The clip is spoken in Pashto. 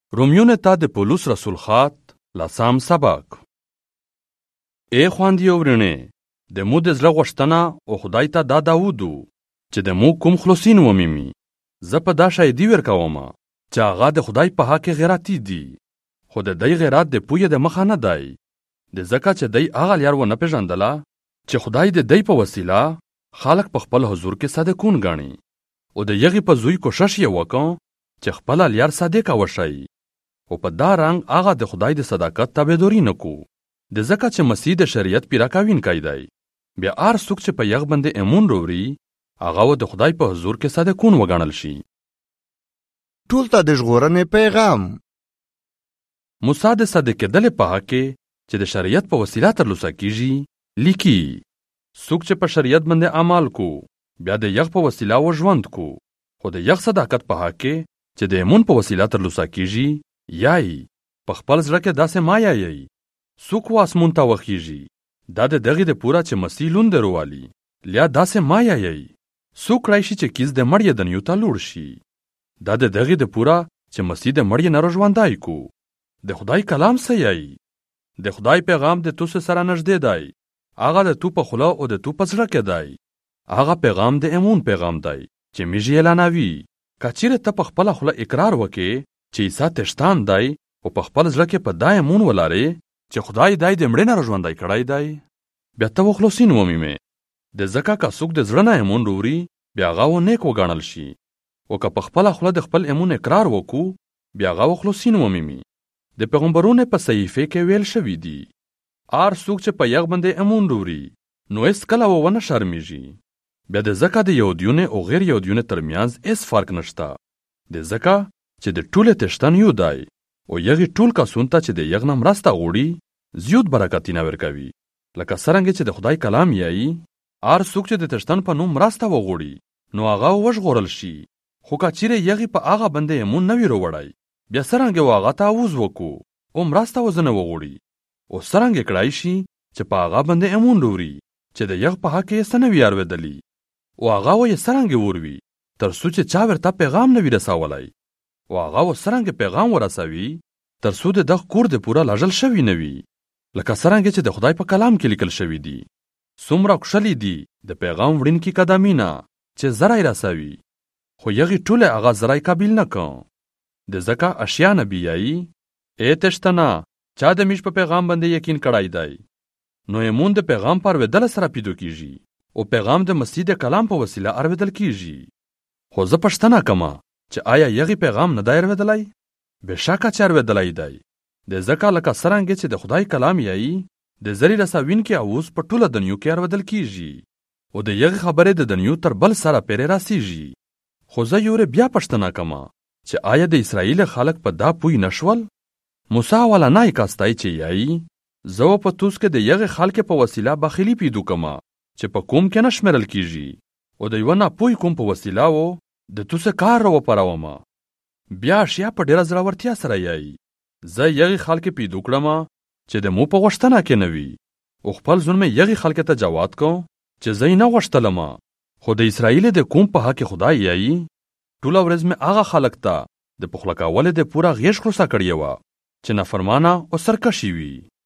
رومیونه ته د پولس رسول خط لسم سبق. ای خواندي ورنه د مو د زړه غوښتنه او خدای ته دا داودو چې د مو کوم خلاصین وميمي زه په دا شایدي ورکوم چې هغه د خدای په حق غیرتی دي، خو د دې غیرت د پوهې د مخه نه دی، د ځکه چې دی هغه لار ونه پیژندله چې خدای د دې په وسیله خلق په خپل حضور کې صادقون ګڼي او د یغې په زوی کوشش یې وکړ چې خپل لار صادقه وشي او په دا رنګ هغه د خدای د صداقت تابعداري نکو، د ځکه چې مسیح د شریعت پیراکوونکی دی. بیا هر څوک چې په یغ باندې ایمون وروړي هغه د خدای په حضور کې صادقون وګڼل شي. ټول ته د ژغورنې پیغام. موسی د صادق کېدلې په حق کې چې د شریعت په وسیله ترلاسه کیږي لیکي، څوک چې په شریعت باندې عمل کو بیا د یغ په وسیله وژوند کو، خو د یغ صداقت په حق کې چې د ایمون په وسیله ترلاسه کیږي یای په خپل زړه کې داسې ما یای څوک واسمون ته وخیږي دا د دغې د پوره چې مسیح لون دروالي لیا داسې ما یای څوک راشي چې کیز د مړی دنیو ته لوړ شي دا د دغې د پوره چې مسیح د مړی نه ژوندای کو. د خدای کلام څه یای؟ د خدای پیغام د تو سره نږدې دی، هغه د تو په خوله او د تو په زړه کې دی. هغه پیغام د ایمون پیغام دی چې میږي اعلانوي. که چیرې ته په خپله خوله اقرار وکې چې عیسی تشتان دی او په خپل زړه کې په دا ایمون ولرې چې خدای دی د مړي نه ژوندی کړی دی، بیا ته خلاصین ومومې. د ځکه که څوک د زړه نه ایمون وروړي بیا هغه نیک وګڼل شي، او که په خپله خوله د خپل ایمون اقرار وکړو بیا هغه خلاصین ومومي. د پیغمبرونو په صحیفه کې ویل شوي دي هر څوک چې په یغ باندې ایمون وروړي نو هېڅکله ونه شرمېږي. بیا د ځکه د یهودیونو او غیر یهودیونو ترمنځ هېڅ فرق نشته، د ځکه چې د ټولې تشتن یو دی او یغې ټول کسونو ته چې د یغ نه مرسته غواړي زیات برکتونه ورکوي. لکه څرنګه چې د خدای کلام یایي هر څوک چې د تشتن په نوم مرسته وغواړي نو هغه وژغورل شي، خو که چیرې یغې په هغه باندې ایمون نه وي راوړی بیا څرنګه هغه تعویض وکړو او مرسته ورځنه وغواړي او څرنګه کړای شي چې په هغه باندې ایمون وروړي چې د یغ په حق یې څه نه وي اورېدلي او هغه یې څرنګه وروي تر څو چې چا ورته پیغام نه وي رسولی او هغه څرنګه پیغام ورسوي تر څو د دغه کور د پوره لاژل شوي نه وي، لکه څرنګه چې د خدای په کلام کې لیکل شوي دي څومره خوشحالي دي د پیغام وړونکي قدمونه چې زری رسوي، خو یغې ټولې هغه زری قبیل نه کړ. د ځکه اشیا نبي یایي ای تشتنه چا د میش په پیغام باندې یقین کړی دی نو ایمون د پیغام په اورېدل سره پیدا کیږي او پیغام د مسیح د کلام په وسیله اورېدل کیږي. خو زه پوښتنه کوم چې آیا یغې پیغام نه دی اورېدلی؟ بېشکه چې اورېدلی دی، د ځکه لکه څرنګه چې د خدای کلام یایي د زری رسوونکي اوس په ټوله دنیو کې اورېدل کیږي او د یغې خبرې د دنیو تر بل سره پرې رسیږي. خو زه یورې بیا پوښتنه کوم چې آیا د اسرائیل خلک په دا پوی نشول؟ موسی اولنی کس دی چې یایي زه په توس کې د یغې خلک په وسیله بخیلي پیدا کوم چې په کوم کې نه شمیرل کیږي او د یوه ناپوهي کوم په وسیله و د توسه کار راوپاروم. بیا اشیا په ډېره زړورتیا سره یایي زه یغې خلک پیدا کړم چې د مو په غوښتنه کې نه وي او خپل ځون مې یغې خلک ته جواب کوم چې زه یې نه غوښتلم، خو د اسرائیل د قوم په حق خدای یایي ټوله ورځ مې هغه خلک ته د پخلا کولو د پوره غیږ خلاصه کړې وه چې نافرمانه او سرکشي وي.